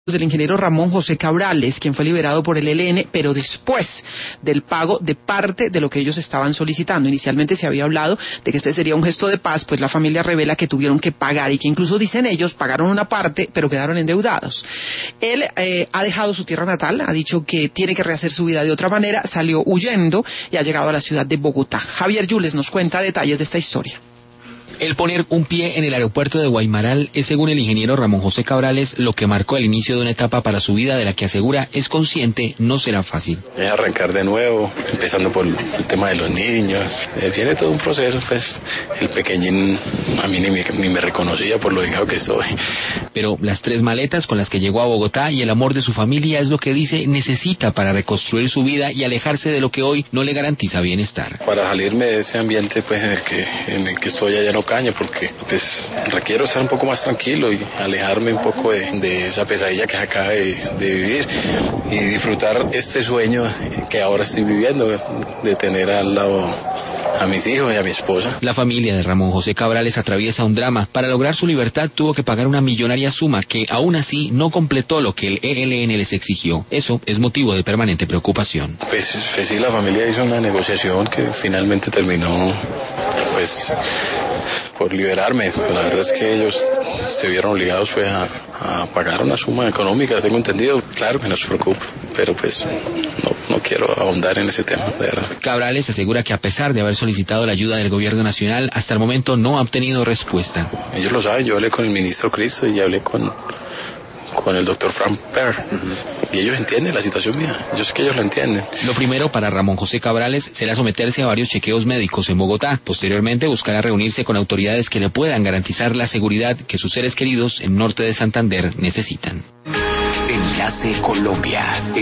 del ingeniero Ramón José Cabrales, quien fue liberado por el ELN, pero después del pago de parte de lo que ellos estaban solicitando. Inicialmente se había hablado de que este sería un gesto de paz, pues la familia revela que tuvieron que pagar y que incluso dicen ellos pagaron una parte, pero quedaron endeudados. Él ha dejado su tierra natal, ha dicho que tiene que rehacer su vida de otra manera, salió huyendo y ha llegado a la ciudad de Bogotá. Javier Yules nos cuenta detalles de esta historia. El poner un pie en el aeropuerto de Guaymaral es, según el ingeniero Ramón José Cabrales, lo que marcó el inicio de una etapa para su vida de la que asegura es consciente no será fácil. Arrancar de nuevo, empezando por el tema de los niños. Viene todo un proceso, pues el pequeñín a mí ni me reconocía por lo dejado que estoy. Pero las 3 maletas con las que llegó a Bogotá y el amor de su familia es lo que dice necesita para reconstruir su vida y alejarse de lo que hoy no le garantiza bienestar. Para salirme de ese ambiente pues en el que estoy allá no caña, porque pues requiero estar un poco más tranquilo y alejarme un poco de esa pesadilla que acaba de vivir y disfrutar este sueño que ahora estoy viviendo, de tener al lado a mis hijos y a mi esposa. La familia de Ramón José Cabrales atraviesa un drama. Para lograr su libertad tuvo que pagar una millonaria suma que aún así no completó lo que el ELN les exigió. Eso es motivo de permanente preocupación. Pues sí, la familia hizo una negociación que finalmente terminó pues por liberarme. Pues la verdad es que ellos se vieron obligados pues a pagar una suma económica, tengo entendido. Claro que nos preocupa, pero pues no quiero ahondar en ese tema, de verdad. Cabrales asegura que a pesar de haber solicitado la ayuda del gobierno nacional, hasta el momento no ha obtenido respuesta. Ellos lo saben, yo hablé con el ministro Cristo y hablé con el doctor Frank Perr, y ellos entienden la situación mía, yo sé que ellos lo entienden. Lo primero para Ramón José Cabrales será someterse a varios chequeos médicos en Bogotá. Posteriormente buscará reunirse con autoridades que le puedan garantizar la seguridad que sus seres queridos en norte de Santander necesitan. Enlace Colombia.